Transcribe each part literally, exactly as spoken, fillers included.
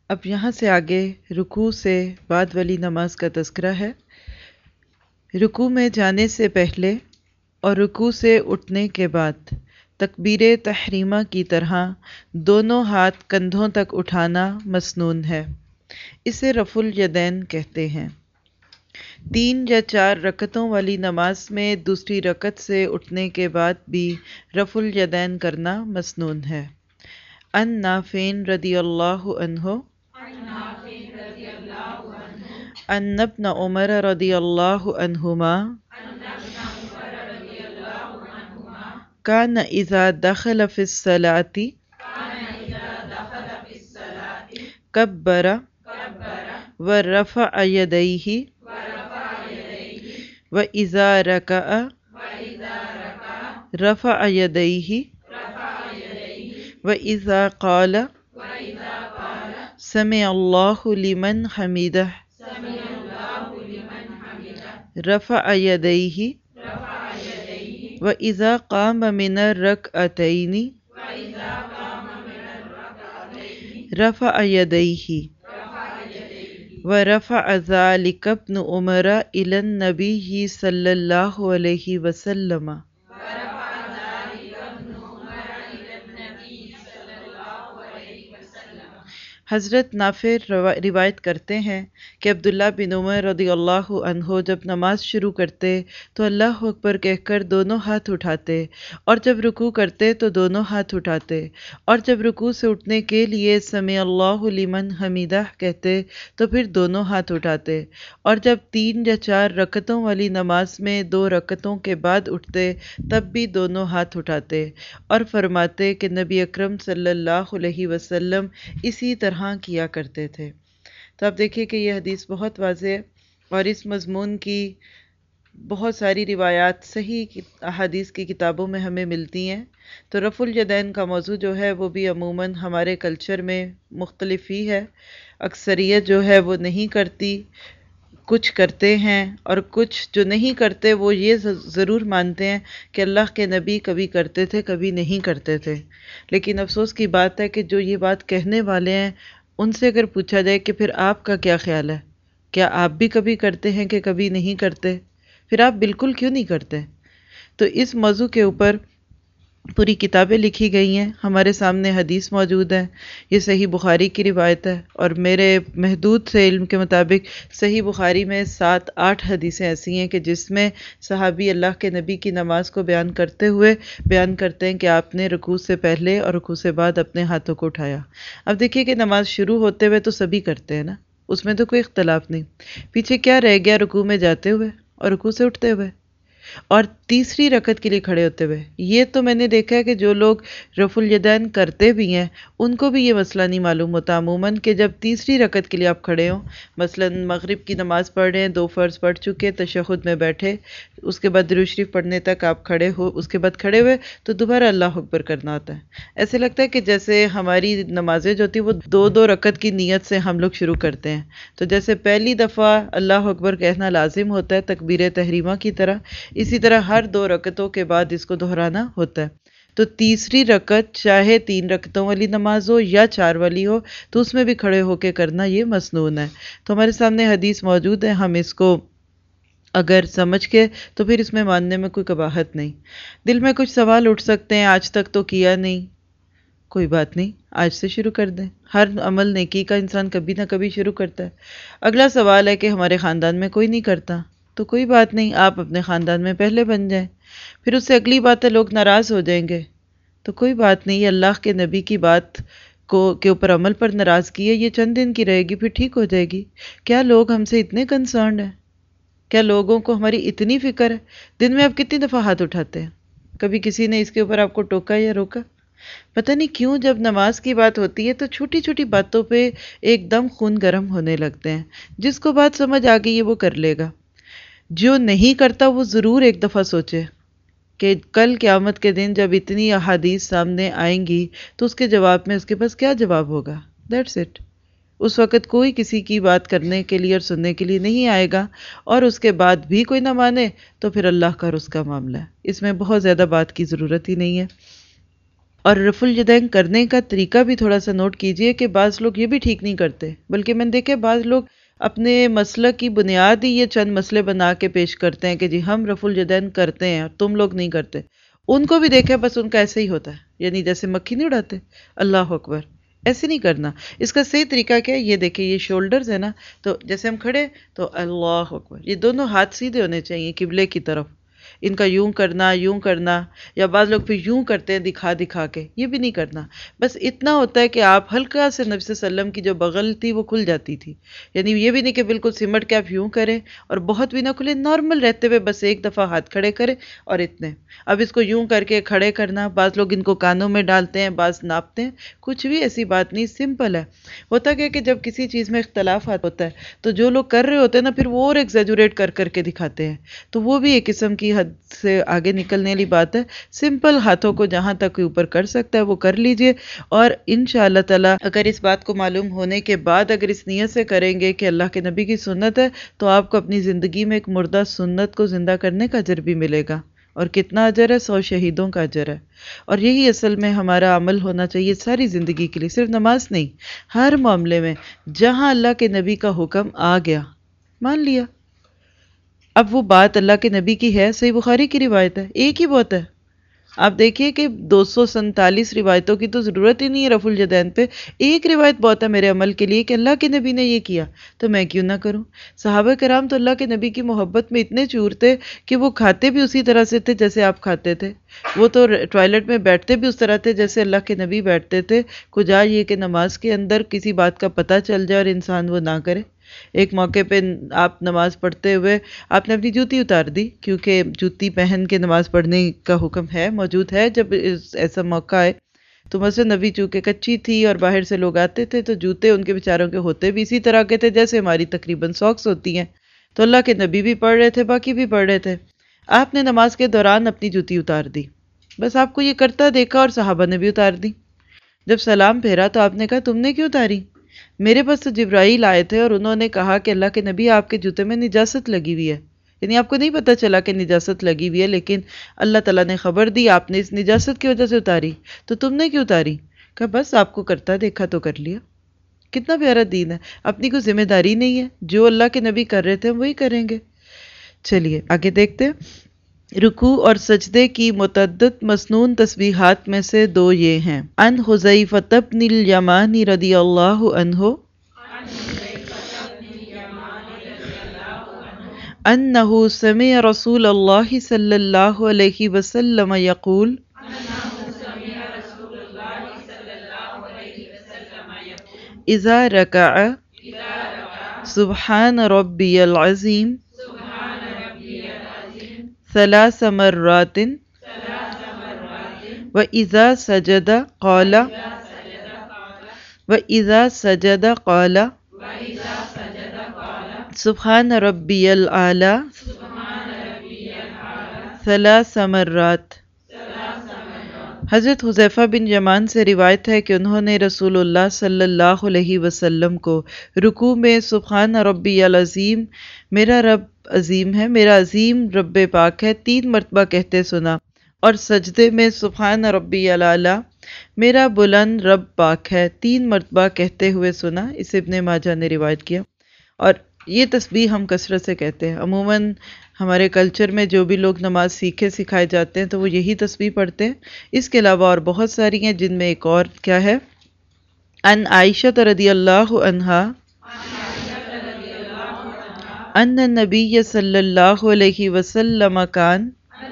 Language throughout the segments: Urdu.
اب یہاں سے آگے رکوع سے بعد والی نماز کا تذکرہ ہے۔ رکوع میں جانے سے پہلے اور رکوع سے اٹھنے کے بعد تکبیر تحریمہ کی طرح دونوں ہاتھ کندھوں تک اٹھانا مسنون ہے۔ اسے رفع الیدین کہتے ہیں۔ تین یا چار رکعتوں والی نماز میں دوسری رکعت سے اٹھنے کے بعد بھی رفع الیدین کرنا مسنون ہے۔ ان نافع رضی اللہ عنہ ان ابن عمر رضی اللہ عنہما کان اذا دخل فی الصلاۃ کبر ورفع یدیہ وَإِذَا رَكَعَ رَفَعَ يَدَيْهِ وَإِذَا قَالَ سَمِعَ اللَّهُ لِمَنْ حَمِدَهُ رَفَعَ يَدَيْهِ وَإِذَا قَامَ مِنَ الرَّكْعَتَيْنِ رَفَعَ يَدَيْهِ ورفع ذلك ابن عمر إلى النبي صلی اللہ علیہ وسلم۔ حضرت نافع روایت کرتے ہیں کہ عبداللہ بن عمر رضی اللہ عنہ جب نماز شروع کرتے تو اللہ اکبر کہہ کر دونوں ہاتھ اٹھاتے، اور جب رکوع کرتے تو دونوں ہاتھ اٹھاتے، اور جب رکوع سے اٹھنے کے لیے سمع اللہ لمن حمیدہ کہتے تو پھر دونوں ہاتھ اٹھاتے، اور جب تین یا چار رکعتوں والی نماز میں دو رکعتوں کے بعد اٹھتے تب بھی دونوں ہاتھ اٹھاتے، اور فرماتے کہ نبی اکرم صلی اللہ علیہ وسلم اسی طرح کیا کرتے تھے۔ تو آپ دیکھیے کہ یہ حدیث بہت واضح ہے، اور اس مضمون کی بہت ساری روایات صحیح احادیث کی کتابوں میں ہمیں ملتی ہیں۔ تو رفع الیدین کا موضوع جو ہے وہ بھی عموماً ہمارے کلچر میں مختلف ہی ہے۔ اکثریت جو ہے وہ نہیں کرتی، کچھ کرتے ہیں، اور کچھ جو نہیں کرتے وہ یہ ضرور مانتے ہیں کہ اللہ کے نبی کبھی کرتے تھے کبھی نہیں کرتے تھے۔ لیکن افسوس کی بات ہے کہ جو یہ بات کہنے والے ہیں ان سے اگر پوچھا جائے کہ پھر آپ کا کیا خیال ہے، کیا آپ بھی کبھی کرتے ہیں کہ کبھی نہیں کرتے، پھر آپ بالکل کیوں نہیں کرتے؟ تو اس موضوع کے اوپر پوری کتابیں لکھی گئی ہیں، ہمارے سامنے حدیث موجود ہے۔ یہ صحیح بخاری کی روایت ہے، اور میرے محدود سے علم کے مطابق صحیح بخاری میں سات آٹھ حدیثیں ایسی ہیں کہ جس میں صحابی اللہ کے نبی کی نماز کو بیان کرتے ہوئے بیان کرتے ہیں کہ آپ نے رکوع سے پہلے اور رکوع سے بعد اپنے ہاتھوں کو اٹھایا۔ اب دیکھیے کہ نماز شروع ہوتے ہوئے تو سبھی کرتے ہیں نا، اس میں تو کوئی اختلاف نہیں۔ پیچھے کیا رہ گیا رکوع میں جاتے ہوئے اور رکوع سے اٹھتے ہوئے اور تیسری رکعت کے لیے کھڑے ہوتے ہوئے؟ یہ تو میں نے دیکھا ہے کہ جو لوگ رفع الیدین کرتے بھی ہیں ان کو بھی یہ مسئلہ نہیں معلوم ہوتا عموماً کہ جب تیسری رکعت کے لیے آپ کھڑے ہوں، مثلاً مغرب کی نماز پڑھ رہے ہیں، دو فرض پڑھ چکے، تشہد میں بیٹھے، اس کے بعد درود شریف پڑھنے تک آپ کھڑے ہو، اس کے بعد کھڑے ہوئے تو دوبارہ اللہ اکبر کرنا ہوتا ہے۔ ایسے لگتا ہے کہ جیسے ہماری نمازیں جو ہوتی ہیں وہ دو دو رکعت کی نیت سے ہم لوگ شروع کرتے ہیں، تو جیسے پہلی دفعہ اللہ اکبر کہنا لازم ہوتا ہے تکبیر تحریمہ کی طرح، اسی طرح ہر دو رکعتوں کے بعد اس کو دہرانا ہوتا ہے۔ تو تیسری رکعت چاہے تین رکعتوں والی نماز ہو یا چار والی ہو تو اس میں بھی کھڑے ہو کے کرنا یہ مسنون ہے۔ تو ہمارے سامنے حدیث موجود ہے، ہم اس کو اگر سمجھ کے تو پھر اس میں ماننے میں کوئی قباحت نہیں۔ دل میں کچھ سوال اٹھ سکتے ہیں، آج تک تو کیا نہیں، کوئی بات نہیں، آج سے شروع کر دیں۔ ہر عمل نیکی کا انسان کبھی نہ کبھی شروع کرتا ہے۔ اگلا سوال ہے کہ ہمارے خاندان میں کوئی نہیں کرتا، تو کوئی بات نہیں، آپ اپنے خاندان میں پہلے بن جائیں۔ پھر اس سے اگلی بات ہے لوگ ناراض ہو جائیں گے، تو کوئی بات نہیں، اللہ کے نبی کی بات کو کے اوپر عمل پر ناراضگی ہے، یہ چند دن کی رہے گی پھر ٹھیک ہو جائے گی۔ کیا لوگ ہم سے اتنے کنسرنڈ ہیں؟ کیا لوگوں کو ہماری اتنی فکر ہے؟ دن میں آپ کتنی دفعہ ہاتھ اٹھاتے ہیں؟ کبھی کسی نے اس کے اوپر آپ کو ٹوکا یا روکا؟ پتہ نہیں کیوں جب نماز کی بات ہوتی ہے تو چھوٹی چھوٹی باتوں پہ ایک دم خون گرم ہونے لگتے ہیں۔ جس کو بات سمجھ آ گئی ہے وہ کر لے گا، جو نہیں کرتا وہ ضرور ایک دفعہ سوچے کہ کل قیامت کے دن جب اتنی احادیث سامنے آئیں گی تو اس کے جواب میں اس کے پاس کیا جواب ہوگا۔ That's it. اس وقت کوئی کسی کی بات کرنے کے لیے اور سننے کے لیے نہیں آئے گا، اور اس کے بعد بھی کوئی نہ مانے تو پھر اللہ کا اور اس کا معاملہ ہے، اس میں بہت زیادہ بات کی ضرورت ہی نہیں ہے۔ اور رفع الیدین کرنے کا طریقہ بھی تھوڑا سا نوٹ کیجئے کہ بعض لوگ یہ بھی ٹھیک نہیں کرتے، بلکہ میں نے دیکھے بعض لوگ اپنے مسلک کی بنیاد ہی یہ چند مسئلے بنا کے پیش کرتے ہیں کہ جی ہم رفع الیدین کرتے ہیں تم لوگ نہیں کرتے. ان کو بھی دیکھے بس ان کا ایسے ہی ہوتا ہے، یعنی جیسے مکھی نہیں اڑاتے، اللہ اکبر، ایسے نہیں کرنا. اس کا صحیح طریقہ کیا ہے؟ یہ دیکھیں، یہ شولڈرز ہے نا، تو جیسے ہم کھڑے تو اللہ اکبر، یہ دونوں ہاتھ سیدھے ہونے چاہیے قبلے کی طرف. ان کا یوں کرنا یوں کرنا، یا بعض لوگ پھر یوں کرتے ہیں دکھا دکھا کے، یہ بھی نہیں کرنا. بس اتنا ہوتا ہے کہ آپ ہلکا سے نبی صلی اللہ علیہ وسلم کی جو بغل تھی وہ کھل جاتی تھی، یعنی یہ بھی نہیں کہ بالکل سمٹ کے آپ یوں کریں اور بہت بھی نہ کھلے، نارمل رہتے ہوئے بس ایک دفعہ ہاتھ کھڑے کریں اور اتنے. اب اس کو یوں کر کے کھڑے کرنا، بعض لوگ ان کو کانوں میں ڈالتے ہیں، بعض ناپتے ہیں، کچھ بھی ایسی بات نہیں، سمپل ہے. ہوتا کیا کہ جب کسی چیز میں اختلاف ہوتا ہے تو جو لوگ کر رہے ہوتے ہیں نا پھر وہ اور ایگزیجوریٹ کر کر کے دکھاتے ہیں، تو وہ بھی ایک قسم کی حد سے آگے نکلنے والی بات ہے. سمپل ہاتھوں کو جہاں تک اوپر کر سکتا ہے وہ کر لیجئے، اور انشاءاللہ تعالی اگر اس بات کو معلوم ہونے کے بعد اگر اس نیت سے کریں گے کہ اللہ کے نبی کی سنت ہے، تو آپ کو اپنی زندگی میں ایک مردہ سنت کو زندہ کرنے کا اجر بھی ملے گا. اور کتنا اجر ہے؟ سو شہیدوں کا اجر ہے. اور یہی اصل میں ہمارا عمل ہونا چاہیے ساری زندگی کے لیے، صرف نماز نہیں، ہر معاملے میں جہاں اللہ کے نبی کا حکم آ گیا مان لیا. اب وہ بات اللہ کے نبی کی ہے، صحیح بخاری کی روایت ہے، ایک ہی بہت ہے. آپ دیکھیے کہ دو سو سنتالیس روایتوں کی تو ضرورت ہی نہیں ہے رفع الیدین پہ، ایک روایت بہت ہے میرے عمل کے لیے کہ اللہ کے نبی نے یہ کیا تو میں کیوں نہ کروں. صحابہ کرام تو اللہ کے نبی کی محبت میں اتنے چور تھے کہ وہ کھاتے بھی اسی طرح سے تھے جیسے آپ کھاتے تھے، وہ تو ٹوائلٹ میں بیٹھتے بھی اس طرح تھے جیسے اللہ کے نبی بیٹھتے تھے. کجا یہ کہ نماز کے اندر کسی بات کا پتہ چل جائے اور انسان وہ نہ کرے. ایک موقع پہ آپ نماز پڑھتے ہوئے آپ نے اپنی جوتی اتار دی، کیونکہ جوتی پہن کے نماز پڑھنے کا حکم ہے، موجود ہے. جب ایسا موقع آئے تو مسجد نبی چونکہ کچی تھی اور باہر سے لوگ آتے تھے تو جوتے ان کے بیچاروں کے ہوتے بھی اسی طرح کے تھے جیسے ہماری تقریباً ساکس ہوتی ہیں. تو اللہ کے نبی بھی پڑھ رہے تھے، باقی بھی پڑھ رہے تھے. آپ نے نماز کے دوران اپنی جوتی اتار دی، بس آپ کو یہ کرتا دیکھا اور صحابہ نے بھی اتار دی. جب سلام پھیرا تو آپ نے کہا تم نے کیوں اتاری؟ میرے پاس تو جبرائیل آئے تھے اور انہوں نے کہا کہ اللہ کے نبی آپ کے جوتے میں نجاست لگی ہوئی ہے. یعنی آپ کو نہیں پتہ چلا کہ نجاست لگی ہوئی ہے، لیکن اللہ تعالیٰ نے خبر دی، آپ نے اس نجاست کی وجہ سے اتاری، تو تم نے کیوں اتاری؟ کہا بس آپ کو کرتا دیکھا تو کر لیا. کتنا پیارا دین ہے، اپنی کوئی ذمہ داری نہیں ہے، جو اللہ کے نبی کر رہے تھے وہی کریں گے. چلیے آگے دیکھتے ہیں. رکوع اور سجدے کی متعدد مسنون تسبیحات میں سے دو یہ ہیں. ان حذیفہ بن الیمان رضی اللہ عنہ انہ سمع رسول اللہ صلی اللہ علیہ وسلم یقول اذا رکع سبحان ربی العظیم ثلاث مرات وَإِذَا سَجَدَ قَالَ وَإِذَا سَجَدَ قَالَ سبحان ربی العالی ثلاث مرات. حضرت حذیفہ بن یمان سے روایت ہے کہ انہوں نے رسول اللہ صلی اللہ علیہ وسلم کو رکوع میں سبحان ربی العظیم، میرا رب عظیم ہے، میرا عظیم رب پاک ہے، تین مرتبہ کہتے سنا، اور سجدے میں سبحان ربی العالی، میرا بلند رب پاک ہے، تین مرتبہ کہتے ہوئے سنا. اسے ابن ماجہ نے روایت کیا. اور یہ تسبیح ہم کثرت سے کہتے ہیں. عموماً ہمارے کلچر میں جو بھی لوگ نماز سیکھے سکھائے جاتے ہیں تو وہ یہی تسبیح پڑھتے ہیں. اس کے علاوہ اور بہت ساری ہیں جن میں ایک اور کیا ہے، ان عائشہ رضی اللہ عنہا ان النبی صلی اللہ علیہ وسلم کان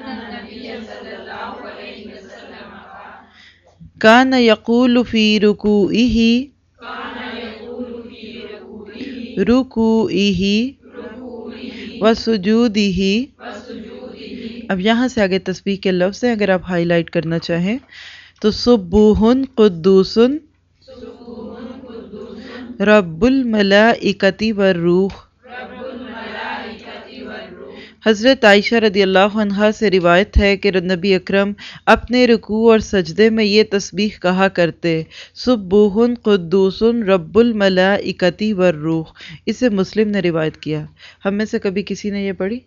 کان یقول فی رکوعہ رکوعہ وسجودہ. اب یہاں سے آگے تسبیح کے لفظ ہیں، اگر آپ ہائی لائٹ کرنا چاہیں تو سبوح قدوس رب الملائکۃ والروح. حضرت عائشہ رضی اللہ عنہا سے روایت ہے کہ نبی اکرم اپنے رکوع اور سجدے میں یہ تسبیح کہا کرتے، سبوح قدوس رب الملائکۃ والروح. اسے مسلم نے روایت کیا. ہم میں سے کبھی کسی نے یہ پڑھی؟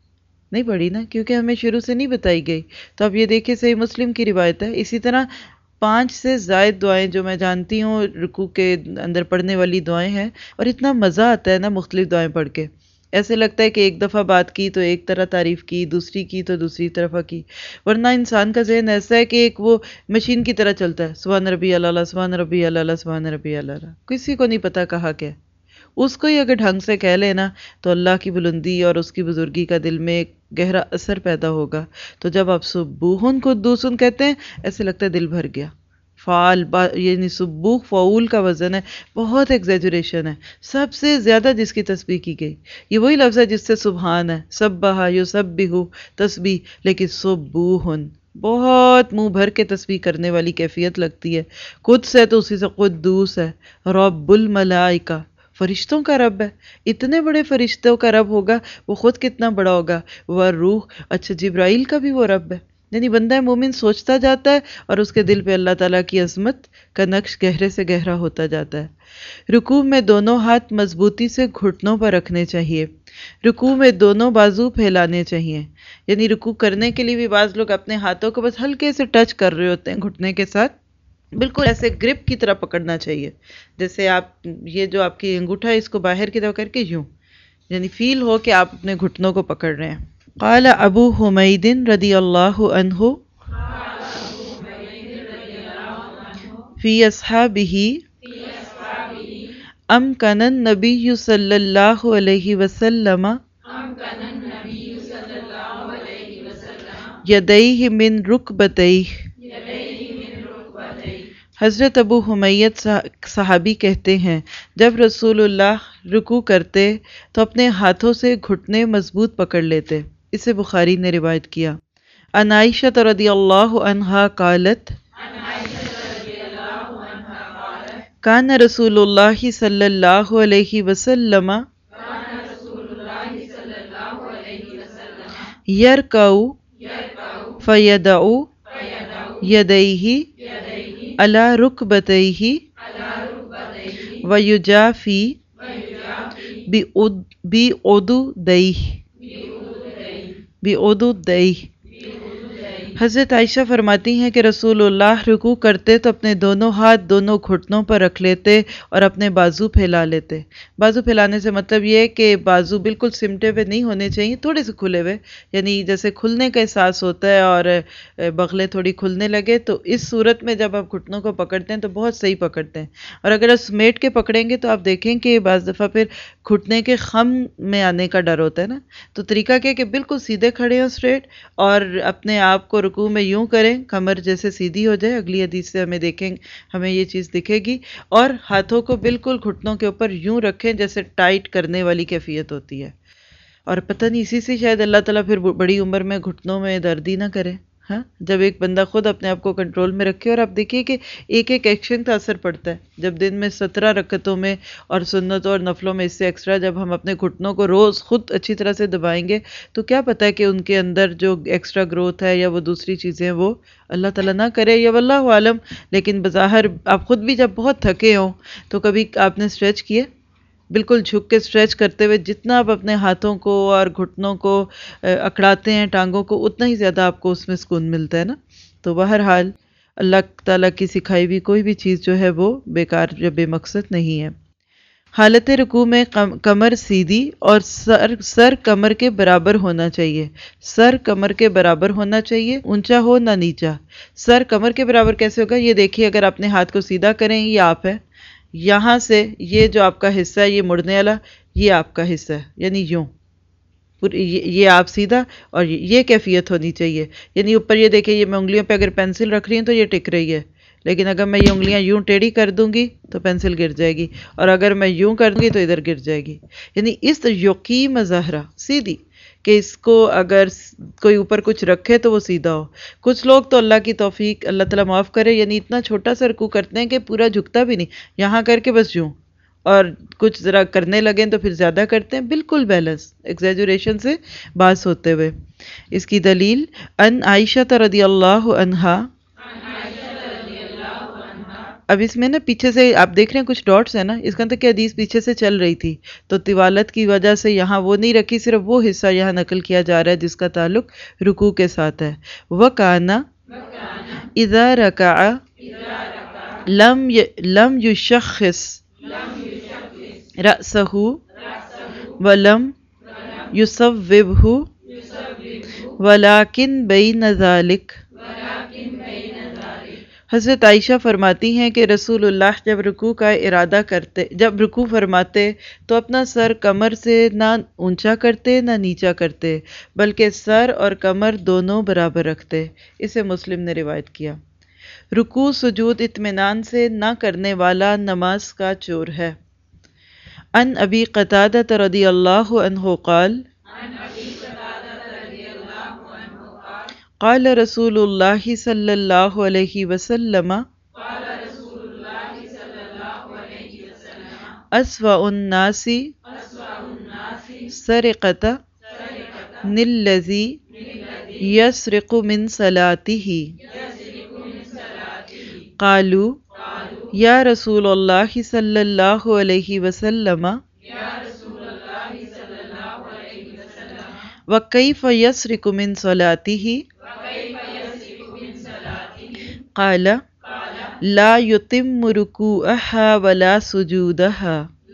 نہیں پڑھی نا، کیونکہ ہمیں شروع سے نہیں بتائی گئی. تو اب یہ دیکھیں صحیح مسلم کی روایت ہے. اسی طرح پانچ سے زائد دعائیں جو میں جانتی ہوں رکوع کے اندر پڑھنے والی دعائیں ہیں، اور اتنا مزہ آتا ہے نا مختلف دعائیں پڑھ کے. ایسے لگتا ہے کہ ایک دفعہ بات کی تو ایک طرح تعریف کی، دوسری کی تو دوسری طرف کی، ورنہ انسان کا ذہن ایسا ہے کہ ایک وہ مشین کی طرح چلتا ہے، سبحان ربی اللہ، سبحان ربی اللہ، سبحان ربی اللہ، کسی کو نہیں پتا کہا کیا. اس کو ہی اگر ڈھنگ سے کہہ لینا تو اللہ کی بلندی اور اس کی بزرگی کا دل میں ایک گہرا اثر پیدا ہوگا. تو جب آپ سبوحن قدوسن کہتے ہیں ایسے لگتا ہے دل بھر گیا. فعال با یعنی سبوح فعول کا وزن ہے، بہت ایگزیجریشن ہے. سب سے زیادہ جس کی تسبیح کی گئی یہ وہی لفظ ہے جس سے سبحان ہے، سبحا یسبح تسبیح، لیکن سبوحن بہت منہ بھر کے تسبیح کرنے والی کیفیت لگتی ہے. قدس ہے تو اسی سے قدوس ہے. رب الملائکہ فرشتوں کا رب ہے، اتنے بڑے فرشتوں کا رب ہوگا، وہ خود کتنا بڑا ہوگا. وہ روح، اچھا جبرائیل کا بھی وہ رب ہے. یعنی بندہ مومن سوچتا جاتا ہے اور اس کے دل پہ اللہ تعالیٰ کی عظمت کا نقش گہرے سے گہرا ہوتا جاتا ہے. رکوع میں دونوں ہاتھ مضبوطی سے گھٹنوں پر رکھنے چاہیے. رکوع میں دونوں بازو پھیلانے چاہیے. یعنی رکوع کرنے کے لیے بھی بعض لوگ اپنے ہاتھوں کو بس ہلکے سے ٹچ کر رہے ہوتے ہیں گھٹنے کے ساتھ، بالکل ایسے گرپ کی طرح پکڑنا چاہیے، جیسے آپ یہ جو آپ کی انگوٹھا ہے اس کو باہر کی طرف کر کے یوں، یعنی فیل ہو کہ آپ اپنے گھٹنوں کو پکڑ رہے ہیں. قال ابو حمید رضی اللہ عنہ فی اصحابہ امکن النبی صلی اللہ علیہ وسلم یدیہ من رکبتیہ. حضرت ابو حمید صحابی کہتے ہیں جب رسول اللہ رکوع کرتے تو اپنے ہاتھوں سے گھٹنے مضبوط پکڑ لیتے. اسے بخاری نے روایت کیا. عن عائشہ رضی اللہ عنہا قالت کان رسول اللہ صلی اللہ علیہ وسلم یرکع فیدع یدیہ علی رکبتیہ ویجافی بعضدیہ بعضدیہ. حضرت عائشہ فرماتی ہیں کہ رسول اللہ رکوع کرتے تو اپنے دونوں ہاتھ دونوں گھٹنوں پر رکھ لیتے اور اپنے بازو پھیلا لیتے. بازو پھیلانے سے مطلب یہ ہے کہ بازو بالکل سمٹے ہوئے نہیں ہونے چاہیے، تھوڑے سے کھلے ہوئے، یعنی جیسے کھلنے کا احساس ہوتا ہے اور بغلیں تھوڑی کھلنے لگے. تو اس صورت میں جب آپ گھٹنوں کو پکڑتے ہیں تو بہت صحیح پکڑتے ہیں. اور اگر آپ سمیٹ کے پکڑیں گے تو آپ دیکھیں کہ بعض دفعہ پھر گھٹنے کے خم میں آنے کا ڈر ہوتا ہے نا. تو طریقہ کیا کہ بالکل سیدھے کھڑے ہوں اسٹریٹ، اور اپنے آپ کو رکوع میں یوں کریں کمر جیسے سیدھی ہو جائے. اگلی حدیث سے ہمیں دیکھیں ہمیں یہ چیز دکھے گی. اور ہاتھوں کو بالکل گھٹنوں کے اوپر یوں رکھیں جیسے ٹائٹ کرنے والی کیفیت ہوتی ہے. اور پتہ نہیں اسی سے شاید اللہ تعالیٰ پھر بڑی عمر میں گھٹنوں میں درد ہی نہ کرے. ہاں جب ایک بندہ خود اپنے آپ کو کنٹرول میں رکھے. اور آپ دیکھیے کہ ایک ایک ایکشن کا اثر پڑتا ہے. جب دن میں سترہ رکعتوں میں اور سنتوں اور نفلوں میں اس سے ایکسٹرا جب ہم اپنے گھٹنوں کو روز خود اچھی طرح سے دبائیں گے تو کیا پتہ ہے کہ ان کے اندر جو ایکسٹرا گروتھ ہے یا وہ دوسری چیزیں وہ اللہ تعالیٰ نہ کرے یا واللہ عالم. لیکن بظاہر آپ خود بھی جب بہت تھکے ہوں تو کبھی آپ نے اسٹریچ کیے، بالکل جھک کے اسٹریچ کرتے ہوئے جتنا آپ اپنے ہاتھوں کو اور گھٹنوں کو اکڑاتے ہیں ٹانگوں کو اتنا ہی زیادہ آپ کو اس میں سکون ملتا ہے نا. تو بہرحال اللہ تعالیٰ کی سکھائی ہوئی کوئی بھی چیز جو ہے وہ بیکار یا بے مقصد نہیں ہے. حالت رکوع میں کمر سیدھی اور سر سر کمر کے برابر ہونا چاہیے. سر کمر کے برابر ہونا چاہیے، اونچا ہو نہ نیچا. سر کمر کے برابر کیسے ہوگا؟ یہ دیکھیے اگر اپنے ہاتھ کو سیدھا کریں، یہ آپ ہے، یہاں سے یہ جو آپ کا حصہ ہے یہ مڑنے والا یہ آپ کا حصہ ہے، یعنی یوں یہ آپ سیدھا، اور یہ کیفیت ہونی چاہیے. یعنی اوپر یہ دیکھیں یہ میں انگلیوں پہ اگر پینسل رکھ رہی ہوں تو یہ ٹک رہی ہے، لیکن اگر میں یہ انگلیاں یوں ٹیڑھی کر دوں گی تو پینسل گر جائے گی، اور اگر میں یوں کر دوں گی تو ادھر گر جائے گی. یعنی اس یقیم ظاہرہ سیدھی کہ اس کو اگر کوئی اوپر کچھ رکھے تو وہ سیدھا ہو. کچھ لوگ تو اللہ کی توفیق اللہ تعالیٰ معاف کرے یعنی اتنا چھوٹا سا رکوع کرتے ہیں کہ پورا جھکتا بھی نہیں، یہاں کر کے بس یوں، اور کچھ ذرا کرنے لگیں تو پھر زیادہ کرتے ہیں. بالکل بیلنس، ایگزیجریشن سے باز ہوتے ہوئے. اس کی دلیل ان عائشہ رضی اللہ عنہا. اب اس میں نا پیچھے سے آپ دیکھ رہے ہیں کچھ ڈاٹس ہیں نا، اس کا مطلب کہ حدیث پیچھے سے چل رہی تھی تو طوالت کی وجہ سے یہاں وہ نہیں رکھی، صرف وہ حصہ یہاں نقل کیا جا رہا ہے جس کا تعلق رکوع کے ساتھ ہے. وَكَانَ اذا رکع لم ی لم یشخص رأسہ ولم یصوبہ ولکن بین ذلک۔ حضرت عائشہ فرماتی ہیں کہ رسول اللہ جب رکوع کا ارادہ کرتے جب رکوع فرماتے تو اپنا سر کمر سے نہ اونچا کرتے نہ نیچا کرتے، بلکہ سر اور کمر دونوں برابر رکھتے۔ اسے مسلم نے روایت کیا۔ رکوع سجود اطمینان سے نہ کرنے والا نماز کا چور ہے۔ عن ابی قتادہ رضی اللہ عنہ قال قال رسول اللہ صلی اللہ علیہ وسلم اسوأ الناس سرقۃ الذی یسرق من صلاتہ۔ قالوا یا رسول اللہ صلی اللہ علیہ وسلم وکیف یسرق من صلاتہ؟ قال لا یتم رکوعہا ولا سجودہا۔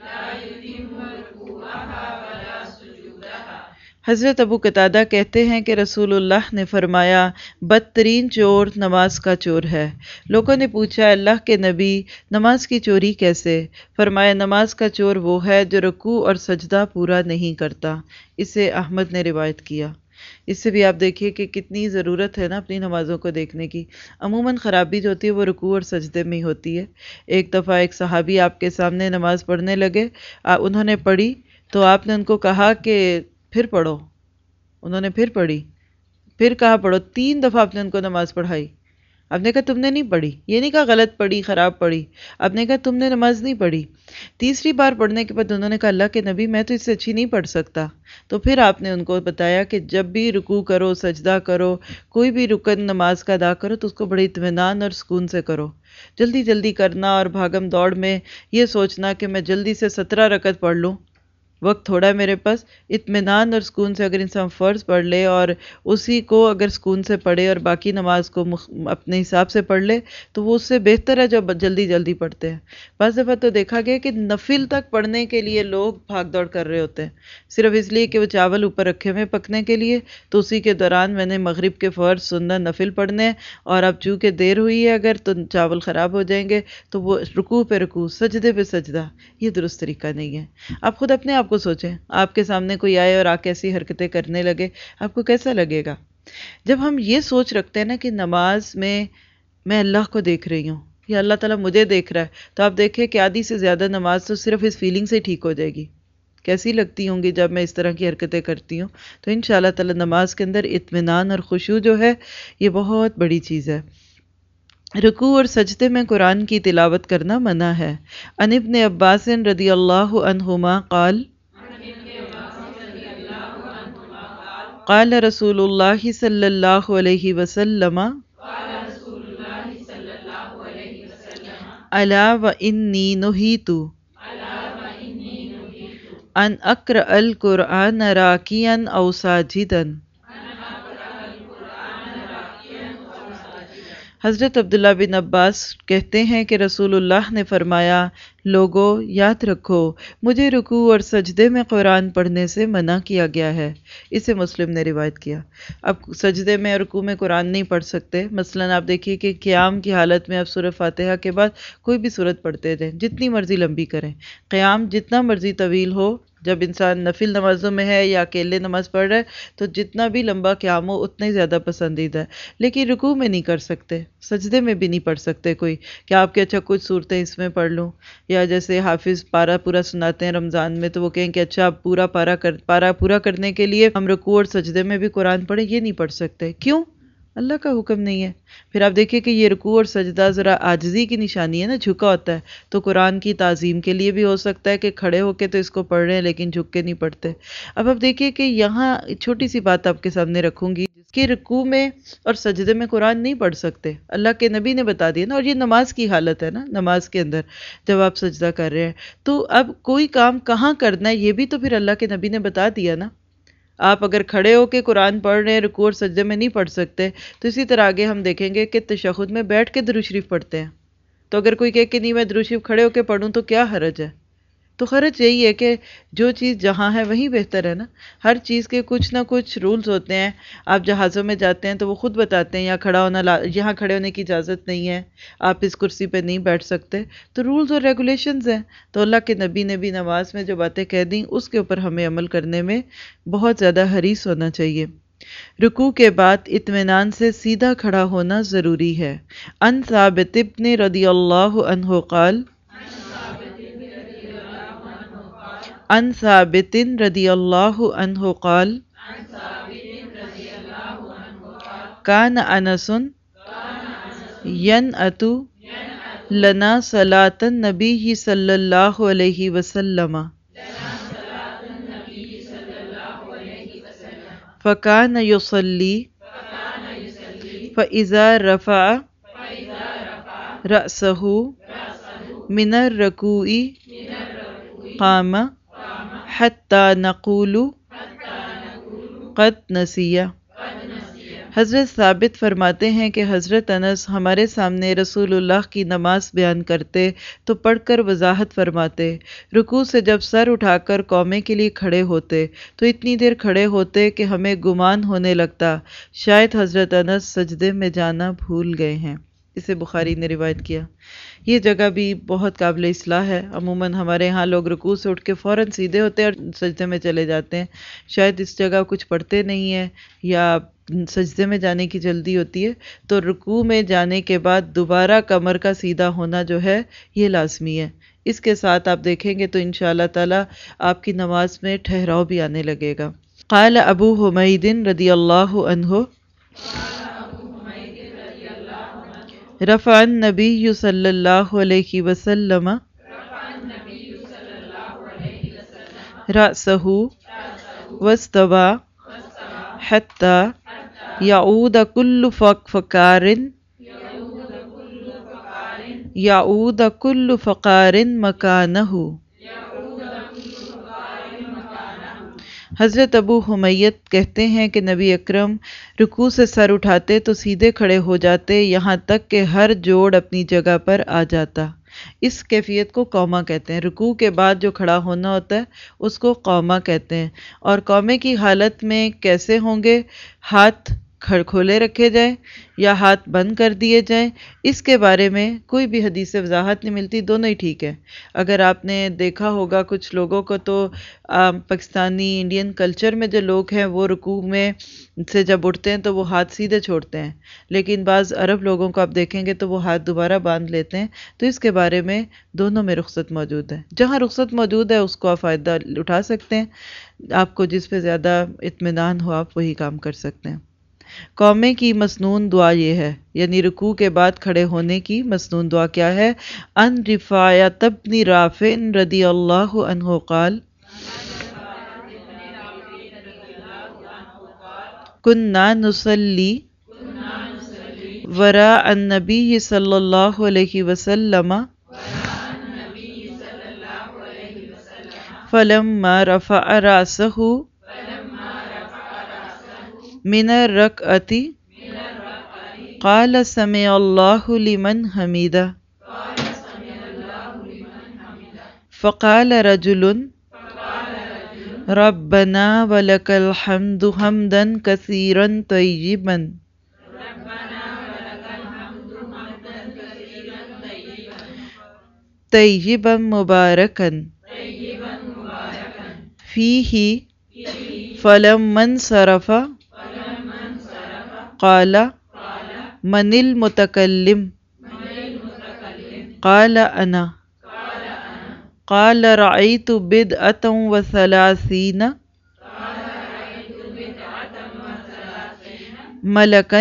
حضرت ابو قتادہ کہتے ہیں کہ رسول اللہ نے فرمایا بدترین چور نماز کا چور ہے۔ لوگوں نے پوچھا اللہ کے نبی نماز کی چوری کیسے؟ فرمایا نماز کا چور وہ ہے جو رکوع اور سجدہ پورا نہیں کرتا۔ اسے احمد نے روایت کیا۔ اس سے بھی آپ دیکھیے کہ کتنی ضرورت ہے نا اپنی نمازوں کو دیکھنے کی۔ عموماً خرابی جو ہوتی ہے وہ رکوع اور سجدے میں ہی ہوتی ہے۔ ایک دفعہ ایک صحابی آپ کے سامنے نماز پڑھنے لگے، انہوں نے پڑھی تو آپ نے ان کو کہا کہ پھر پڑھو۔ انہوں نے پھر پڑھی، پھر کہا پڑھو، تین دفعہ آپ نے ان کو نماز پڑھائی۔ آپ نے کہا تم نے نہیں پڑھی، یہ نہیں کہا غلط پڑھی خراب پڑھی، آپ نے کہا تم نے نماز نہیں پڑھی۔ تیسری بار پڑھنے کے بعد انہوں نے کہا اللہ کے نبی میں تو اس سے اچھی نہیں پڑھ سکتا۔ تو پھر آپ نے ان کو بتایا کہ جب بھی رکوع کرو سجدہ کرو کوئی بھی رکن نماز کا ادا کرو تو اس کو بڑے اطمینان اور سکون سے کرو۔ جلدی جلدی کرنا اور بھاگم دوڑ میں یہ سوچنا کہ میں جلدی سے سترہ رکعت پڑھ لوں، وقت تھوڑا ہے میرے پاس، اطمینان اور سکون سے اگر انسان فرض پڑھ لے اور اسی کو اگر سکون سے پڑھے اور باقی نماز کو اپنے حساب سے پڑھ لے تو وہ اس سے بہتر ہے جو جلدی جلدی پڑھتے ہیں۔ بعض دفعہ تو دیکھا گیا کہ نفل تک پڑھنے کے لیے لوگ بھاگ دوڑ کر رہے ہوتے ہیں صرف اس لیے کہ وہ چاول اوپر رکھے ہوئے پکنے کے لیے، تو اسی کے دوران میں نے مغرب کے فرض سنت نفل پڑھنے اور اب چونکہ دیر ہوئی ہے اگر تو چاول خراب ہو جائیں گے تو وہ رکوع پہ رکوع سجدے پہ سجدہ، یہ درست طریقہ نہیں ہے۔ آپ خود اپنے آپ کو سوچیں، آپ کے سامنے کوئی آئے اور آ کے ایسی حرکتیں کرنے لگے آپ کو کیسا لگے گا؟ جب ہم یہ سوچ رکھتے ہیں نا کہ نماز میں میں اللہ کو دیکھ رہی ہوں یا اللہ تعالیٰ مجھے دیکھ رہا ہے، تو آپ دیکھیں کہ آدھی سے زیادہ نماز تو صرف اس فیلنگ سے ٹھیک ہو جائے گی۔ کیسی لگتی ہوں گی جب میں اس طرح کی حرکتیں کرتی ہوں؟ تو انشاءاللہ تعالیٰ نماز کے اندر اطمینان اور خشوع جو ہے یہ بہت بڑی چیز ہے۔ رکوع اور سجدے میں قرآن کی تلاوت کرنا منع ہے۔ عن ابن عباس رضی اللہ عنہما قال قال رسول اللہ صلی اللہ علیہ وسلم الا وانی نہیت ان اقرأ القرآن راکعا او ساجدا۔ حضرت عبداللہ بن عباس کہتے ہیں کہ رسول اللہ نے فرمایا لوگو یاد رکھو مجھے رکوع اور سجدے میں قرآن پڑھنے سے منع کیا گیا ہے۔ اسے مسلم نے روایت کیا۔ اب سجدے میں اور رکوع میں قرآن نہیں پڑھ سکتے، مثلا آپ دیکھیے کہ قیام کی حالت میں آپ سورہ فاتحہ کے بعد کوئی بھی سورت پڑھتے جائیں جتنی مرضی لمبی کریں، قیام جتنا مرضی طویل ہو، جب انسان نفل نمازوں میں ہے یا اکیلے نماز پڑھ رہا ہے تو جتنا بھی لمبا قیام ہو اتنا ہی زیادہ پسندیدہ ہے، لیکن رکوع میں نہیں کر سکتے، سجدے میں بھی نہیں پڑھ سکتے کوئی کہ آپ کے اچھا کچھ صورتیں اس میں پڑھ لوں، یا جیسے حافظ پارا پورا سناتے ہیں رمضان میں تو وہ کہیں کہ اچھا پورا پارا کر پارا پورا کرنے کے لیے ہم رکوع اور سجدے میں بھی قرآن پڑھیں، یہ نہیں پڑھ سکتے۔ کیوں؟ اللہ کا حکم نہیں ہے۔ پھر آپ دیکھیں کہ یہ رکوع اور سجدہ ذرا عاجزی کی نشانی ہے نا، جھکا ہوتا ہے، تو قرآن کی تعظیم کے لیے بھی ہو سکتا ہے کہ کھڑے ہو کے تو اس کو پڑھ رہے ہیں لیکن جھک کے نہیں پڑھتے۔ اب آپ دیکھیے کہ یہاں چھوٹی سی بات آپ کے سامنے رکھوں گی کہ رکوع میں اور سجدے میں قرآن نہیں پڑھ سکتے، اللہ کے نبی نے بتا دیا نا، اور یہ نماز کی حالت ہے نا، نماز کے اندر جب آپ سجدہ کر رہے ہیں تو اب کوئی کام کہاں کرنا ہے یہ بھی تو پھر اللہ کے نبی نے بتا دیا نا۔ آپ اگر کھڑے ہو کے قرآن پڑھ رہے ہیں، رکوع اور سجدے میں نہیں پڑھ سکتے، تو اسی طرح آگے ہم دیکھیں گے کہ تشہد میں بیٹھ کے درود شریف پڑھتے ہیں۔ تو اگر کوئی کہے کہ نہیں میں درود شریف کھڑے ہو کے پڑھوں تو کیا حرج ہے؟ تو حرج یہی ہے کہ جو چیز جہاں ہے وہیں بہتر ہے نا۔ ہر چیز کے کچھ نہ کچھ رولز ہوتے ہیں۔ آپ جہازوں میں جاتے ہیں تو وہ خود بتاتے ہیں یہاں کھڑا ہونا لا یہاں کھڑے ہونے کی اجازت نہیں ہے، آپ اس کرسی پہ نہیں بیٹھ سکتے۔ تو رولز اور ریگولیشنز ہیں۔ تو اللہ کے نبی نے بھی نماز میں جو باتیں کہہ دیں اس کے اوپر ہمیں عمل کرنے میں بہت زیادہ حریص ہونا چاہیے۔ رکوع کے بعد اطمینان سے سیدھا کھڑا ہونا ضروری ہے۔ ان ثابت بن رضی اللہ عنہ قال ان ثابت رضی اللہ عنہ قال کان انس ینأت لنا صلاة النبی صلی اللہ علیہ وسلم فکان یصلی فإذا رفع رأسه من الرکوع قام حتی نقول قد نسی۔ حضرت ثابت فرماتے ہیں کہ حضرت انس ہمارے سامنے رسول اللہ کی نماز بیان کرتے تو پڑھ کر وضاحت فرماتے، رکوع سے جب سر اٹھا کر قومے کے لیے کھڑے ہوتے تو اتنی دیر کھڑے ہوتے کہ ہمیں گمان ہونے لگتا شاید حضرت انس سجدے میں جانا بھول گئے ہیں۔ اسے بخاری نے روایت کیا۔ یہ جگہ بھی بہت قابل اصلاح ہے۔ عموماً ہمارے ہاں لوگ رکوع سے اٹھ کے فوراً سیدھے ہوتے ہیں اور سجدے میں چلے جاتے ہیں۔ شاید اس جگہ کچھ پڑھتے نہیں ہیں یا سجدے میں جانے کی جلدی ہوتی ہے، تو رکوع میں جانے کے بعد دوبارہ کمر کا سیدھا ہونا جو ہے یہ لازمی ہے۔ اس کے ساتھ آپ دیکھیں گے تو انشاءاللہ تعالی آپ کی نماز میں ٹھہراؤ بھی آنے لگے گا۔ قال ابو حمید رضی اللہ عنہ رفع النبی صلی اللہ علیہ وسلم رأسہ واستوى حتی یعود کل فقار یعود کل فقار مکانہ۔ حضرت ابو حمید کہتے ہیں کہ نبی اکرم رکوع سے سر اٹھاتے تو سیدھے کھڑے ہو جاتے یہاں تک کہ ہر جوڑ اپنی جگہ پر آ جاتا۔ اس کیفیت کو قومہ کہتے ہیں۔ رکوع کے بعد جو کھڑا ہونا ہوتا ہے اس کو قومہ کہتے ہیں۔ اور قومے کی حالت میں کیسے ہوں گے؟ ہاتھ کھولے رکھے جائیں یا ہاتھ بند کر دیے جائیں، اس کے بارے میں کوئی بھی حدیث سے وضاحت نہیں ملتی، دونوں ہی ٹھیک ہے۔ اگر آپ نے دیکھا ہوگا کچھ لوگوں کو تو پاکستانی انڈین کلچر میں جو لوگ ہیں وہ رکوع میں سے جب اٹھتے ہیں تو وہ ہاتھ سیدھے چھوڑتے ہیں، لیکن بعض عرب لوگوں کو آپ دیکھیں گے تو وہ ہاتھ دوبارہ باندھ لیتے ہیں۔ تو اس کے بارے میں دونوں میں رخصت موجود ہے۔ جہاں رخصت موجود ہے اس کو آپ فائدہ اٹھا سکتے ہیں، آپ کو جس پہ زیادہ اطمینان ہو آپ وہی کام کر سکتے ہیں۔ قومے کی مسنون دعا یہ ہے، یعنی رکوع کے بعد کھڑے ہونے کی مسنون دعا کیا ہے؟ ان رفاعۃ بن رافع رضی اللہ عنہ قال کننا نصلی وراء النبی صلی اللہ علیہ وسلم فلما رفع رأسہ من الرکعۃ قال سمع اللہ لمن حمدہ فقال رجل ربنا ولک الحمد حمدا کثیرا طیبا طیبا مبارکا فیہ فلما انصرف قال من المتکلم قال انا قال رأیت بدعة وثلاثین ملکا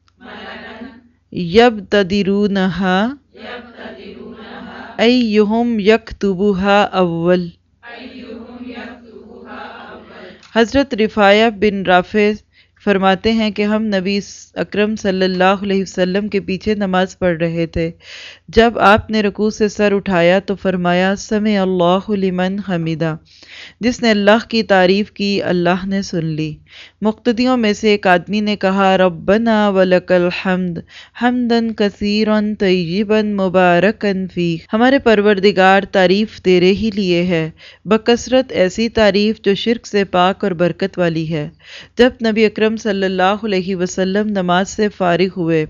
یبتدرونہا ایہم یکتبہا اول۔ حضرت رفاعہ بن رافع فرماتے ہیں کہ ہم نبی اکرم صلی اللہ علیہ وسلم کے پیچھے نماز پڑھ رہے تھے، جب آپ نے رکوع سے سر اٹھایا تو فرمایا سمع اللہ لمن حمدہ، جس نے اللہ کی تعریف کی اللہ نے سن لی۔ مقتدیوں میں سے ایک آدمی نے کہا ربنا ولک الحمد حمدن کثیرا طیبا مبارکا فیہ، ہمارے پروردگار تعریف تیرے ہی لیے ہے، بکثرت ایسی تعریف جو شرک سے پاک اور برکت والی ہے۔ جب نبی اکرم صلی اللہ علیہ وسلم نماز سے فارغ ہوئے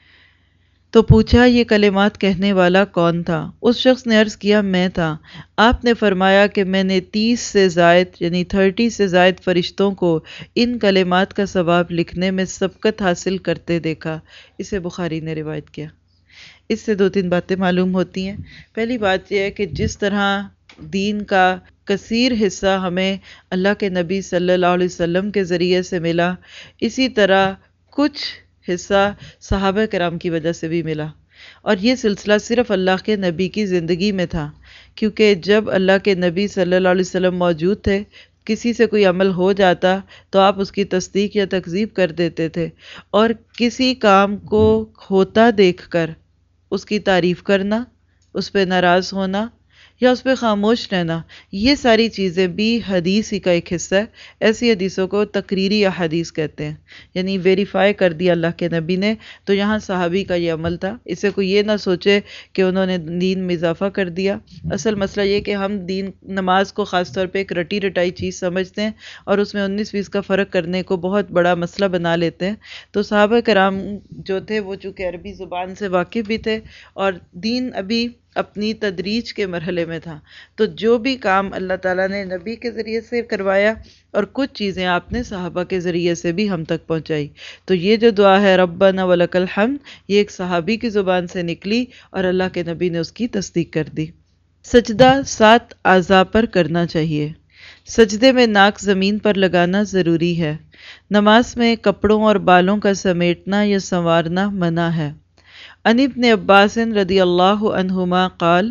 تو پوچھا یہ کلمات کہنے والا کون تھا؟ اس شخص نے عرض کیا میں تھا۔ آپ نے فرمایا کہ میں نے تیس سے زائد یعنی تھرٹی سے زائد فرشتوں کو ان کلمات کا ثواب لکھنے میں سبقت حاصل کرتے دیکھا۔ اسے بخاری نے روایت کیا۔ اس سے دو تین باتیں معلوم ہوتی ہیں۔ پہلی بات یہ ہے کہ جس طرح دین کا کثیر حصہ ہمیں اللہ کے نبی صلی اللہ علیہ وسلم کے ذریعے سے ملا، اسی طرح کچھ حصہ صحابہ کرام کی وجہ سے بھی ملا، اور یہ سلسلہ صرف اللہ کے نبی کی زندگی میں تھا، کیونکہ جب اللہ کے نبی صلی اللہ علیہ وسلم موجود تھے کسی سے کوئی عمل ہو جاتا تو آپ اس کی تصدیق یا تکذیب کر دیتے تھے، اور کسی کام کو ہوتا دیکھ کر اس کی تعریف کرنا، اس پہ ناراض ہونا یا اس پہ خاموش رہنا، یہ ساری چیزیں بھی حدیث ہی کا ایک حصہ ہے۔ ایسی حدیثوں کو تقریری احادیث کہتے ہیں، یعنی ویریفائی کر دیا اللہ کے نبی نے، تو یہاں صحابی کا یہ عمل تھا۔ اسے کوئی یہ نہ سوچے کہ انہوں نے دین میں اضافہ کر دیا۔ اصل مسئلہ یہ کہ ہم دین نماز کو خاص طور پہ ایک رٹی رٹائی چیز سمجھتے ہیں اور اس میں انیس بیس کا فرق کرنے کو بہت بڑا مسئلہ بنا لیتے ہیں۔ تو صحابہ کرام جو تھے وہ چونکہ عربی زبان سے واقف بھی تھے اور دین ابھی اپنی تدریج کے مرحلے میں تھا، تو جو بھی کام اللہ تعالیٰ نے نبی کے ذریعے سے کروایا اور کچھ چیزیں آپ نے صحابہ کے ذریعے سے بھی ہم تک پہنچائی، تو یہ جو دعا ہے ربنا ولک الحمد، یہ ایک صحابی کی زبان سے نکلی اور اللہ کے نبی نے اس کی تصدیق کر دی۔ سجدہ سات اعضاء پر کرنا چاہیے۔ سجدے میں ناک زمین پر لگانا ضروری ہے۔ نماز میں کپڑوں اور بالوں کا سمیٹنا یا سنوارنا منع ہے۔ عن ابن عباس رضی اللہ عنہما قال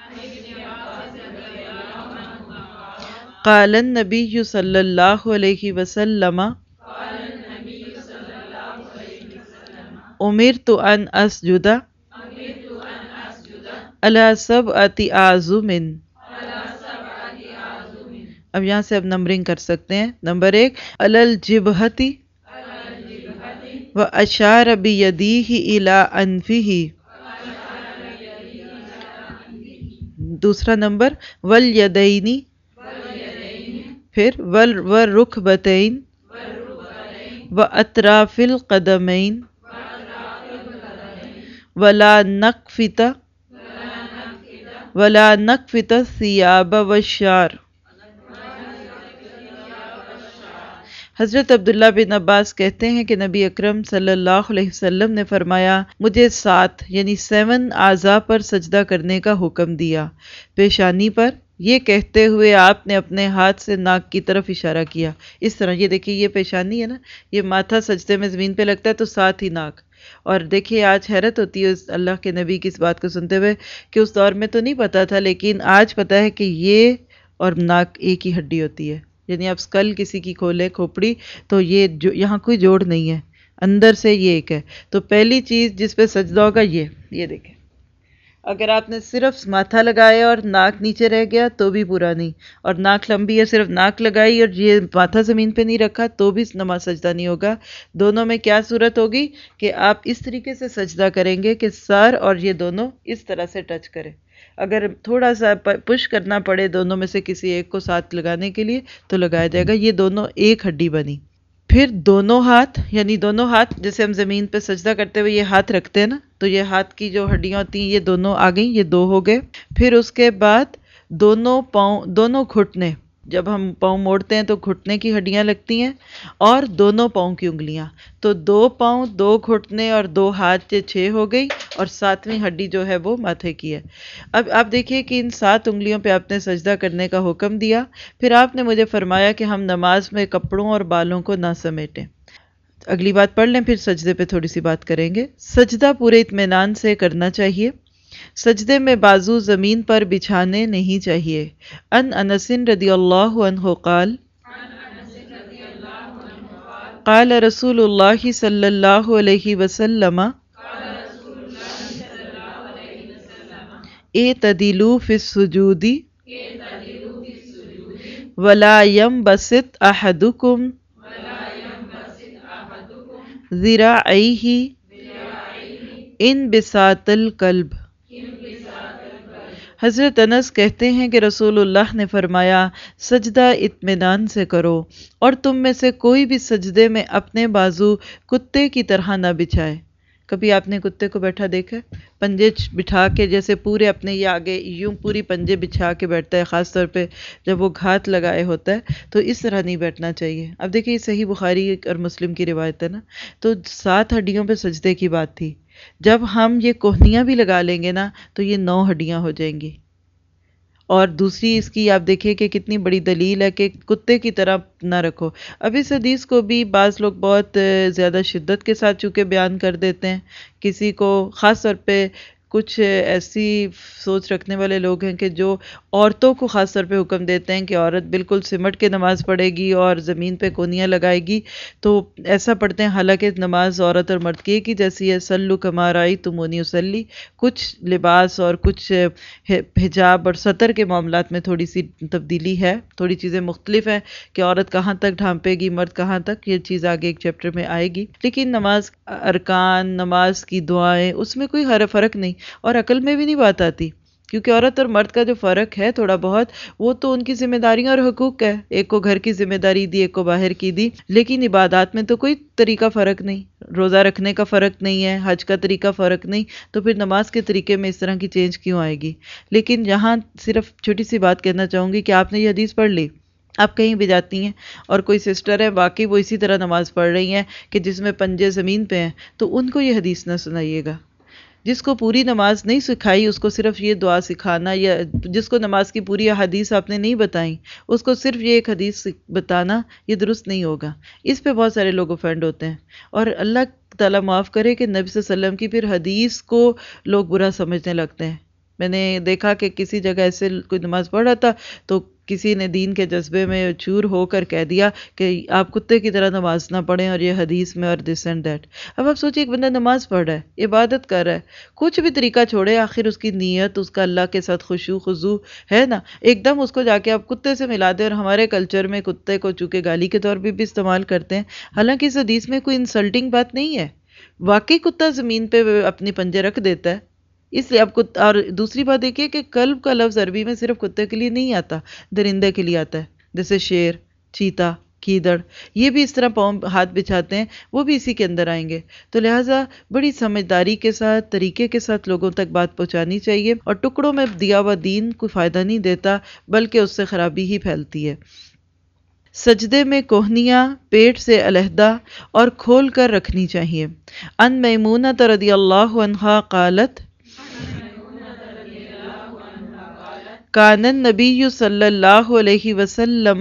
قال النبی صلی اللہ علیہ وسلم امرت ان اسجد علی سبعۃ اعظم۔ اب یہاں سے اب نمبرنگ کر سکتے ہیں۔ نمبر ایک علی الجبہۃ واشار بیدیہ الی انفہ، دوسرا نمبر والیدین، پھر والرکبتین واطراف القدمین ولا نکفت ولا نکفت الثیاب والشعر۔ حضرت عبداللہ بن عباس کہتے ہیں کہ نبی اکرم صلی اللہ علیہ وسلم نے فرمایا مجھے سات یعنی سیون اعضاء پر سجدہ کرنے کا حکم دیا۔ پیشانی پر، یہ کہتے ہوئے آپ نے اپنے ہاتھ سے ناک کی طرف اشارہ کیا، اس طرح یہ دیکھیے یہ پیشانی ہے نا، یہ ماتھا سجدے میں زمین پہ لگتا ہے تو ساتھ ہی ناک۔ اور دیکھیے آج حیرت ہوتی ہے اس اللہ کے نبی کی اس بات کو سنتے ہوئے کہ اس دور میں تو نہیں پتا تھا، لیکن آج پتا ہے کہ یہ اور ناک ایک ہی ہڈی ہوتی ہے، یعنی آپ اسکل کسی کی کھولے کھوپڑی تو یہ جو یہاں کوئی جوڑ نہیں ہے، اندر سے یہ ایک ہے۔ تو پہلی چیز جس پہ سجدہ ہوگا یہ یہ دیکھیں، اگر آپ نے صرف ماتھا لگایا اور ناک نیچے رہ گیا تو بھی پورا نہیں، اور ناک لمبی ہے صرف ناک لگائی اور یہ ماتھا زمین پہ نہیں رکھا تو بھی نماز سجدہ نہیں ہوگا۔ دونوں میں کیا صورت ہوگی کہ آپ اس طریقے سے سجدہ کریں گے کہ سر اور یہ دونوں اس طرح سے ٹچ کریں۔ اگر تھوڑا سا پش کرنا پڑے دونوں میں سے کسی ایک کو ساتھ لگانے کے لیے تو لگایا جائے گا، یہ دونوں ایک ہڈی بنی۔ پھر دونوں ہاتھ یعنی دونوں ہاتھ جیسے ہم زمین پہ سجدہ کرتے ہوئے یہ ہاتھ رکھتے ہیں نا، تو یہ ہاتھ کی جو ہڈیاں ہوتی ہیں یہ دونوں آ گئیں، یہ دو ہو گئے۔ پھر اس کے بعد دونوں پاؤں دونوں گھٹنے، جب ہم پاؤں موڑتے ہیں تو گھٹنے کی ہڈیاں لگتی ہیں، اور دونوں پاؤں کی انگلیاں، تو دو پاؤں دو گھٹنے اور دو ہاتھ یہ چھ ہو گئی، اور ساتویں ہڈی جو ہے وہ ماتھے کی ہے۔ اب آپ دیکھیے کہ ان سات انگلیوں پہ آپ نے سجدہ کرنے کا حکم دیا، پھر آپ نے مجھے فرمایا کہ ہم نماز میں کپڑوں اور بالوں کو نہ سمیٹیں۔ اگلی بات پڑھ لیں پھر سجدے پہ تھوڑی سی بات کریں گے۔ سجدہ پورے اطمینان سے کرنا چاہیے۔ سجدے میں بازو زمین پر بچھانے نہیں چاہیے۔ ان انس رضی اللہ عنہ قال قال رسول اللہ صلی اللہ علیہ وسلم اعتدلوا فی السجود ولا ينبسط أحدكم ذراعيه انبساط القلب۔ حضرت انس کہتے ہیں کہ رسول اللہ نے فرمایا سجدہ اطمینان سے کرو، اور تم میں سے کوئی بھی سجدے میں اپنے بازو کتے کی طرح نہ بچھائے۔ کبھی آپ نے کتے کو بیٹھا دیکھا ہے؟ پنجے بٹھا کے جیسے پورے اپنے یہ آگے یوں پوری پنجے بچھا کے بیٹھتا ہے، خاص طور پہ جب وہ گھات لگائے ہوتا ہے تو اس طرح نہیں بیٹھنا چاہیے۔ اب دیکھیں یہ صحیح بخاری اور مسلم کی روایت ہے نا، تو سات ہڈیوں پہ سجدے کی بات تھی، جب ہم یہ کوہنیاں بھی لگا لیں گے نا تو یہ نو ہڈیاں ہو جائیں گی۔ اور دوسری اس کی آپ دیکھیں کہ کتنی بڑی دلیل ہے کہ کتے کی طرح نہ رکھو۔ اب اس حدیث کو بھی بعض لوگ بہت زیادہ شدت کے ساتھ چونکہ بیان کر دیتے ہیں، کسی کو خاص طور پہ کچھ ایسی سوچ رکھنے والے لوگ ہیں کہ جو عورتوں کو خاص طور پہ حکم دیتے ہیں کہ عورت بالکل سمٹ کے نماز پڑھے گی اور زمین پہ کونیاں لگائے گی، تو ایسا پڑھتے ہیں حالانکہ نماز عورت اور مرد کی ایک ہی جیسی ہے۔ سلو کما رأیتمونی اصلی، کچھ لباس اور کچھ حجاب اور ستر کے معاملات میں تھوڑی سی تبدیلی ہے، تھوڑی چیزیں مختلف ہیں کہ عورت کہاں تک ڈھانپے گی، مرد کہاں تک، یہ چیز آگے ایک چیپٹر میں آئے گی۔ لیکن نماز ارکان، نماز کی دعائیں، اس میں کوئی فرق نہیں، اور عقل میں بھی نہیں بات آتی، کیونکہ عورت اور مرد کا جو فرق ہے تھوڑا بہت، وہ تو ان کی ذمہ داریاں اور حقوق ہے، ایک کو گھر کی ذمہ داری دی، ایک کو باہر کی دی، لیکن عبادات میں تو کوئی طریقہ فرق نہیں، روزہ رکھنے کا فرق نہیں ہے، حج کا طریقہ فرق نہیں، تو پھر نماز کے طریقے میں اس طرح کی چینج کیوں آئے گی؟ لیکن یہاں صرف چھوٹی سی بات کہنا چاہوں گی کہ آپ نے یہ حدیث پڑھ لی، آپ کہیں بھی جاتی ہیں اور کوئی سسٹر ہے واقعی وہ اسی طرح نماز پڑھ رہی ہیں کہ جس میں پنجے زمین پہ ہیں، تو ان کو یہ حدیث نہ سنائیے گا۔ جس کو پوری نماز نہیں سکھائی اس کو صرف یہ دعا سکھانا، یا جس کو نماز کی پوری حدیث آپ نے نہیں بتائیں اس کو صرف یہ ایک حدیث بتانا، یہ درست نہیں ہوگا۔ اس پہ بہت سارے لوگ افینڈ ہوتے ہیں، اور اللہ تعالیٰ معاف کرے کہ نبی صلی اللہ علیہ وسلم کی پھر حدیث کو لوگ برا سمجھنے لگتے ہیں۔ میں نے دیکھا کہ کسی جگہ ایسے کوئی نماز پڑھ رہا تھا تو کسی نے دین کے جذبے میں چور ہو کر کہہ دیا کہ آپ کتے کی طرح نماز نہ پڑھیں، اور یہ حدیث میں اور دس اینڈ دیٹ۔ اب آپ سوچیں ایک بندہ نماز پڑھ رہا ہے، عبادت کر رہا ہے، کچھ بھی طریقہ چھوڑے، آخر اس کی نیت، اس کا اللہ کے ساتھ خشوع خضوع ہے نا، ایک دم اس کو جا کے آپ کتے سے ملا دیں، اور ہمارے کلچر میں کتے کو چونکہ گالی کے طور پہ بھی استعمال کرتے ہیں، حالانکہ اس حدیث میں کوئی انسلٹنگ بات نہیں ہے، واقعی کتا زمین پہ اپنی پنجے رکھ دیتا ہے، اس لیے اب کتا۔ اور دوسری بات دیکھیے کہ کلب کا لفظ عربی میں صرف کتے کے لیے نہیں آتا، درندے کے لیے آتا ہے، جیسے شیر، چیتا، کیدڑ، یہ بھی اس طرح پاؤں ہاتھ بچھاتے ہیں، وہ بھی اسی کے اندر آئیں گے۔ تو لہٰذا بڑی سمجھداری کے ساتھ، طریقے کے ساتھ لوگوں تک بات پہنچانی چاہیے، اور ٹکڑوں میں دیا ہوا دین کوئی فائدہ نہیں دیتا بلکہ اس سے خرابی ہی پھیلتی ہے۔ سجدے میں کوہنیاں پیٹ سے علیحدہ اور کھول کر رکھنی چاہیے۔ ان میمونہ رضی اللہ عنہا قالت کان النبی صلی اللہ علیہ وسلم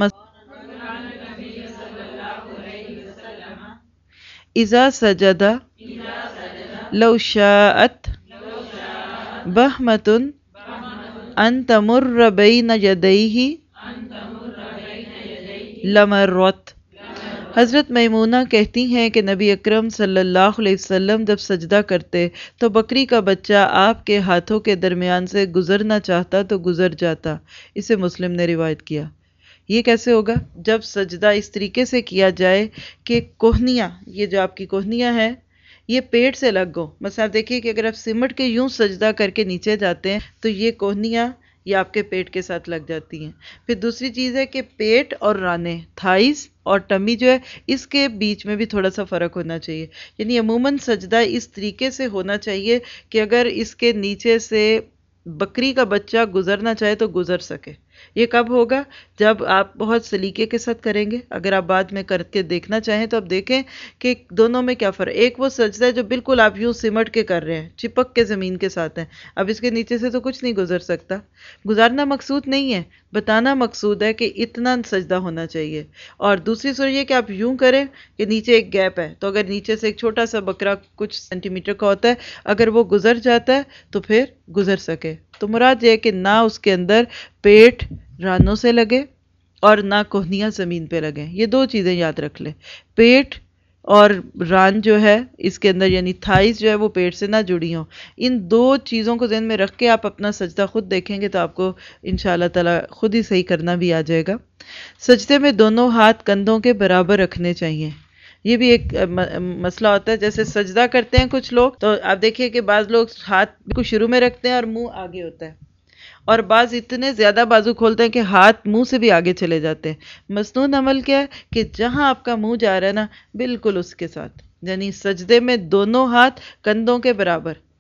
اذا سجد لو شاءت بہمۃ ان تمر بین یدیہ لمرت۔ حضرت میمونہ کہتی ہیں کہ نبی اکرم صلی اللہ علیہ وسلم جب سجدہ کرتے تو بکری کا بچہ آپ کے ہاتھوں کے درمیان سے گزرنا چاہتا تو گزر جاتا۔ اسے مسلم نے روایت کیا۔ یہ کیسے ہوگا؟ جب سجدہ اس طریقے سے کیا جائے کہ کوہنیاں، یہ جو آپ کی کوہنیاں ہیں یہ پیٹ سے لگ گو۔ مثلا آپ دیکھیے کہ اگر آپ سمٹ کے یوں سجدہ کر کے نیچے جاتے ہیں تو یہ کوہنیاں یہ آپ کے پیٹ کے ساتھ لگ جاتی ہیں۔ پھر دوسری چیز ہے کہ پیٹ اور رانے، تھائز اور ٹمی جو ہے، اس کے بیچ میں بھی تھوڑا سا فرق ہونا چاہیے، یعنی عموماً سجدہ اس طریقے سے ہونا چاہیے کہ اگر اس کے نیچے سے بکری کا بچہ گزرنا چاہے تو گزر سکے۔ یہ کب ہوگا؟ جب آپ بہت سلیقے کے ساتھ کریں گے۔ اگر آپ بعد میں کر کے دیکھنا چاہیں تو آپ دیکھیں کہ دونوں میں کیا فرق۔ ایک وہ سجدہ ہے جو بالکل آپ یوں سمٹ کے کر رہے ہیں، چپک کے زمین کے ساتھ ہیں، اب اس کے نیچے سے تو کچھ نہیں گزر سکتا۔ گزارنا مقصود نہیں ہے، بتانا مقصود ہے کہ اتنا سجدہ ہونا چاہیے۔ اور دوسری صورت یہ کہ آپ یوں کریں کہ نیچے ایک گیپ ہے، تو اگر نیچے سے ایک چھوٹا سا بکرا کچھ سینٹی میٹر کا ہوتا ہے، اگر وہ گزر جاتا ہے تو پھر گزر سکے۔ تو مراد یہ ہے کہ نہ اس کے اندر پیٹ رانوں سے لگے اور نہ کوہنیاں زمین پہ لگیں۔ یہ دو چیزیں یاد رکھ لیں، پیٹ اور ران جو ہے اس کے اندر یعنی تھائز جو ہے وہ پیٹ سے نہ جڑی ہوں. ان دو چیزوں کو ذہن میں رکھ کے آپ اپنا سجدہ خود دیکھیں گے تو آپ کو انشاءاللہ تعالی خود ہی صحیح کرنا بھی آ جائے گا. سجدے میں دونوں ہاتھ کندھوں کے برابر رکھنے چاہیے. یہ بھی ایک مسئلہ ہوتا ہے. جیسے سجدہ کرتے ہیں کچھ لوگ تو آپ دیکھیے کہ بعض لوگ ہاتھ کو شروع میں رکھتے ہیں اور منہ آگے ہوتا ہے، اور بعض اتنے زیادہ بازو کھولتے ہیں کہ ہاتھ منہ سے بھی آگے چلے جاتے ہیں. مسنون عمل کیا ہے کہ جہاں آپ کا منہ جا رہا ہے نا بالکل اس کے ساتھ، یعنی سجدے میں دونوں ہاتھ کندھوں کے برابر.